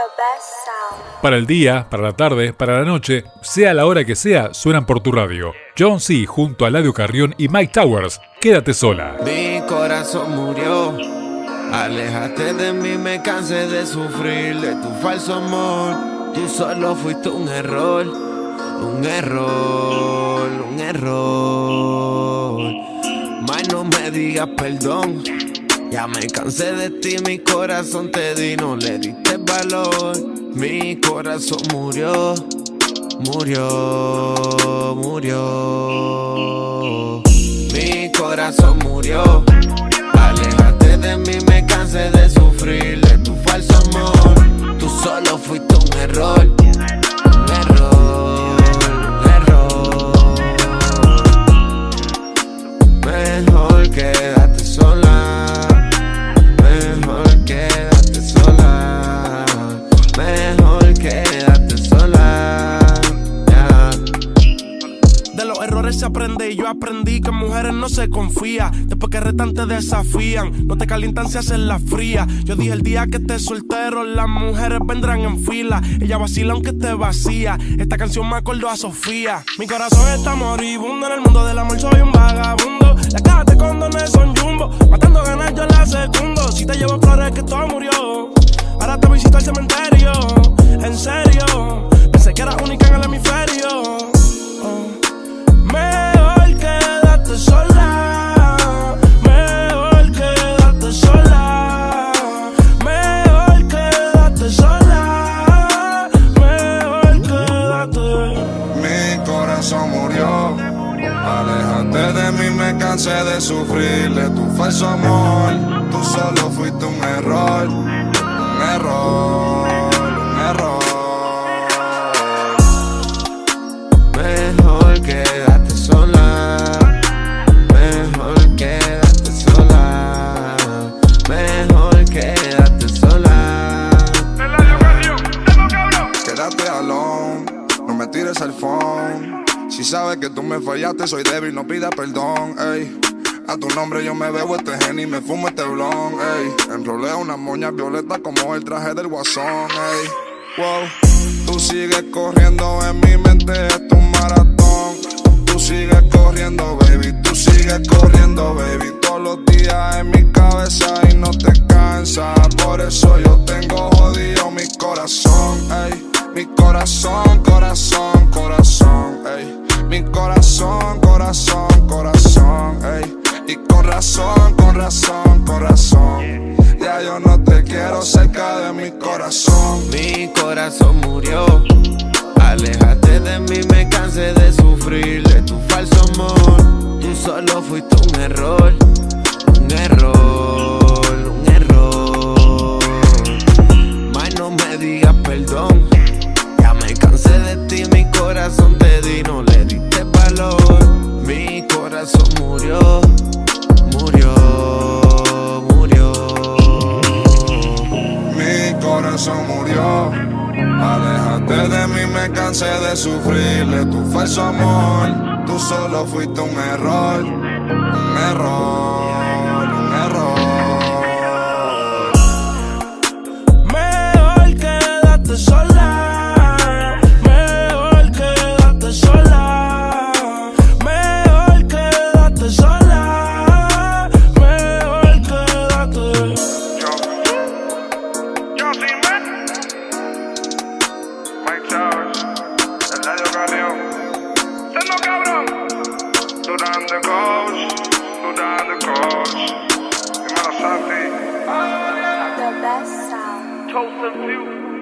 Para el día, para la tarde, para la noche, sea la hora que sea, suenan por tu radio. John C. junto a Eladio Carrión y Mike Towers. Quédate sola. Mi corazón murió. Aléjate de mí, me cansé de sufrir de tu falso amor. Tú solo fuiste un error, un error, un error. Más no me digas perdón. Ya me cansé de ti, mi corazón te di, no le diste valor. Mi corazón murió, murió, murió. Mi corazón murió. Aléjate de mí, me cansé de sufrir de tu falso amor. Tú solo fuiste un error, un error, un error. Mejor quédate sola. Mejor quédate sola. Mejor quédate sola. Yeah. De los errores se aprende y yo aprendí que en mujeres no se confía. Después que retan te desafían, no te calientan si hacen la fría. Yo dije el día que estés soltero las mujeres vendrán en fila. Ella vacila aunque esté vacía. Esta canción me acordó a Sofía. Mi corazón está moribundo, en el mundo del amor soy un vagabundo. Las cajas de condones son jumbo, matando ganas yo la secundo. Si te llevo flores que todo murió, ahora te visito al cementerio. En serio, pensé que eras única en el hemisferio. Mejor quédate sola. Mejor quédate sola. Mejor quédate sola. Mejor quédate. Mi corazón murió. Aléjate de mí, me cansé de sufrir de tu falso amor. Tú solo fuiste un error, un error, un error. Mejor quédate sola. Mejor quédate sola. Mejor quédate sola. Quédate alone, no me tires el phone. Si sabes que tú me fallaste, soy débil, no pidas perdón, ey. A tu nombre yo me bebo este Henny, me fumo este blon, ey. Enrolé una moña violeta como el traje del guasón, ey. Wow. Tú sigues corriendo en mi mente, es tu maratón. Tú sigues corriendo, baby, tú sigues corriendo, baby. Todos los días en mi cabeza y no te cansa. Por eso yo tengo jodido mi corazón, ey. Mi corazón, corazón, corazón, ey. Mi corazón, corazón, corazón, ey. Y con razón, con razón, con razón. Ya yo no te quiero cerca de mi corazón. Mi corazón murió. Aléjate de mí, me cansé de sufrir de tu falso amor. Tú solo fuiste un error, un error, un error. Más no me digas perdón. Ya me cansé de ti, mi corazón te di, no le diste valor. Mi corazón murió, murió, murió. Mi corazón murió. Aléjate de mí, me cansé de sufrir de tu falso amor. Tú solo fuiste un error, un error, un error. Mejor quédate sola. Mejor quédate sola. Mejor quédate sola. Mejor quédate. Yo sin ver. Mike Towers, Eladio Carrión. Sendo cabrón. Duran the coach. Duran the coach. Dímelo, Santi. The best sound. Toast and view.